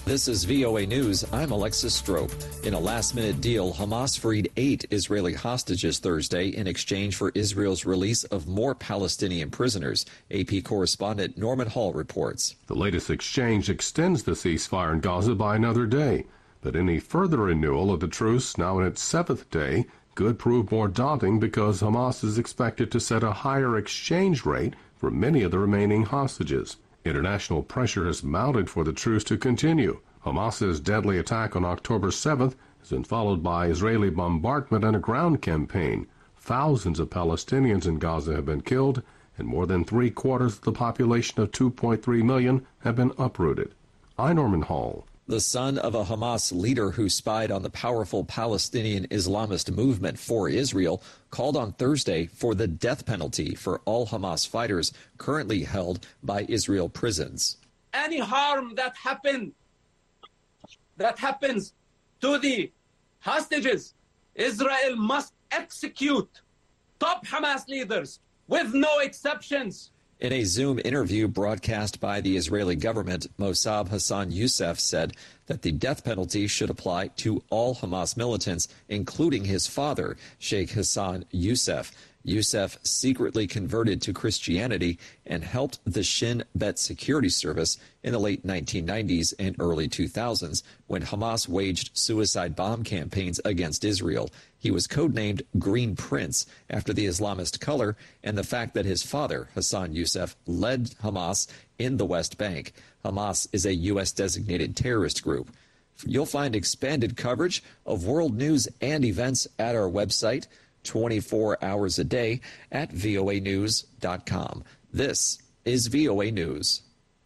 This is VOA News. I'm Alexis Strope. In a last-minute deal, Hamas freed 8 Israeli hostages Thursday in exchange for Israel's release of more Palestinian prisoners. AP correspondent Norman Hall reports. The latest exchange extends the ceasefire in Gaza by another day. But any further renewal of the truce, now in its 7th day, could prove more daunting because Hamas is expected to set a higher exchange rate for many of the remaining hostages. International pressure has mounted for the truce to continue. Hamas's deadly attack on October 7th has been followed by Israeli bombardment and a ground campaign. Thousands of Palestinians in Gaza have been killed, and more than 3/4 of the population of 2.3 million have been uprooted. I'm Norman Hall. The son of a Hamas leader who spied on the powerful Palestinian Islamist movement for Israel called on Thursday for the death penalty for all Hamas fighters currently held by Israel prisons. Any harm that happens to the hostages, Israel must execute top Hamas leaders with no exceptions. In a Zoom interview broadcast by the Israeli government, Mossab Hassan Youssef said that the death penalty should apply to all Hamas militants, including his father, Sheikh Hassan Youssef. Youssef secretly converted to Christianity and helped the Shin Bet security service in the late 1990s and early 2000s when Hamas waged suicide bomb campaigns against Israel. He was codenamed Green Prince after the Islamist color and the fact that his father, Hassan Youssef, led Hamas in the West Bank. Hamas is a U.S.-designated terrorist group. You'll find expanded coverage of world news and events at our website, 24 hours a day at voanews.com. This is VOA News.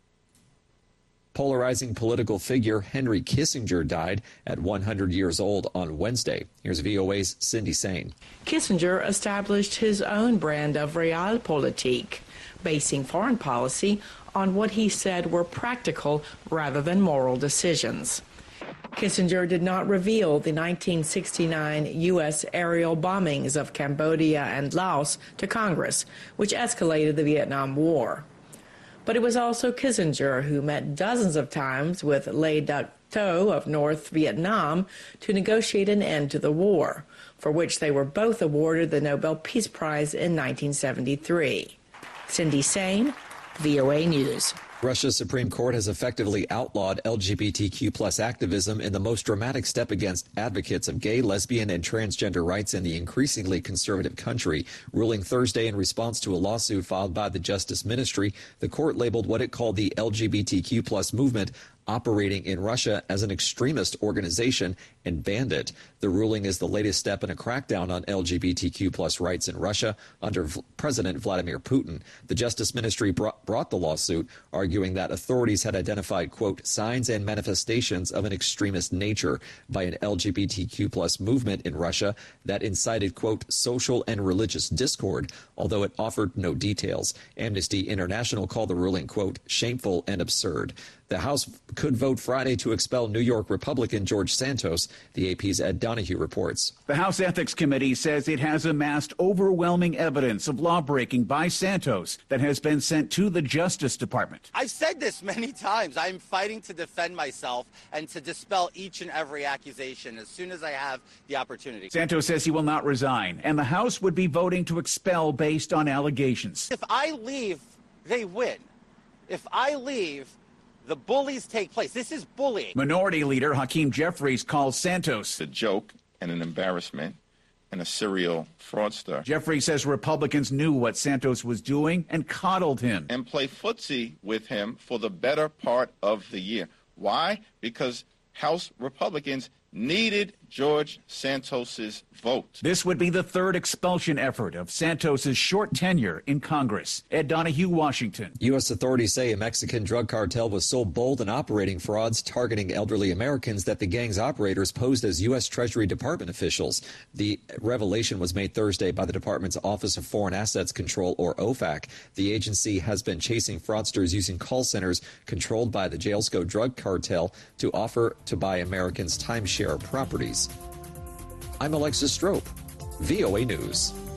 Polarizing political figure Henry Kissinger died at 100 years old on Wednesday. Here's VOA's Cindy Sain. Kissinger established his own brand of realpolitik, basing foreign policy on what he said were practical rather than moral decisions. Kissinger did not reveal the 1969 U.S. aerial bombings of Cambodia and Laos to Congress, which escalated the Vietnam War. But it was also Kissinger who met dozens of times with Le Duc Tho of North Vietnam to negotiate an end to the war, for which they were both awarded the Nobel Peace Prize in 1973. Cindy Sain, VOA News. Russia's Supreme Court has effectively outlawed LGBTQ+ activism in the most dramatic step against advocates of gay, lesbian, and transgender rights in the increasingly conservative country. Ruling Thursday in response to a lawsuit filed by the Justice Ministry, the court labeled what it called the LGBTQ+ movement operating in Russia as an extremist organization and banned it. The ruling is the latest step in a crackdown on LGBTQ+ rights in Russia under President Vladimir Putin. The Justice Ministry brought the lawsuit, arguing that authorities had identified, quote, signs and manifestations of an extremist nature by an LGBTQ+ movement in Russia that incited, quote, social and religious discord, although it offered no details. Amnesty International called the ruling, quote, shameful and absurd. The House could vote Friday to expel New York Republican George Santos, the AP's Ed Donahue reports. The House Ethics Committee says it has amassed overwhelming evidence of lawbreaking by Santos that has been sent to the Justice Department. I've said this many times. I'm fighting to defend myself and to dispel each and every accusation as soon as I have the opportunity. Santos says he will not resign, and the House would be voting to expel based on allegations. If I leave, they win. If I leave, the bullies take place. This is bullying. Minority Leader Hakeem Jeffries calls Santos a joke and an embarrassment and a serial fraudster. Jeffries says Republicans knew what Santos was doing and coddled him. And play footsie with him for the better part of the year. Why? Because House Republicans needed George Santos's vote. This would be the third expulsion effort of Santos's short tenure in Congress. Ed Donahue, Washington. U.S. authorities say a Mexican drug cartel was so bold in operating frauds targeting elderly Americans that the gang's operators posed as U.S. Treasury Department officials. The revelation was made Thursday by the department's Office of Foreign Assets Control, or OFAC. The agency has been chasing fraudsters using call centers controlled by the Jalisco drug cartel to offer to buy Americans timeshare properties. I'm Alexis Strope, VOA News.